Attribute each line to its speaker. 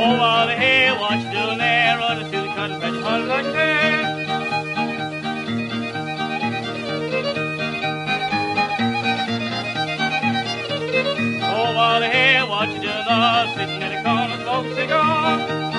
Speaker 1: Over here, what you doing there? Running through the cotton patch, hunt like fair. Over here, what you doing? Sitting in the corner, smoking a cigar.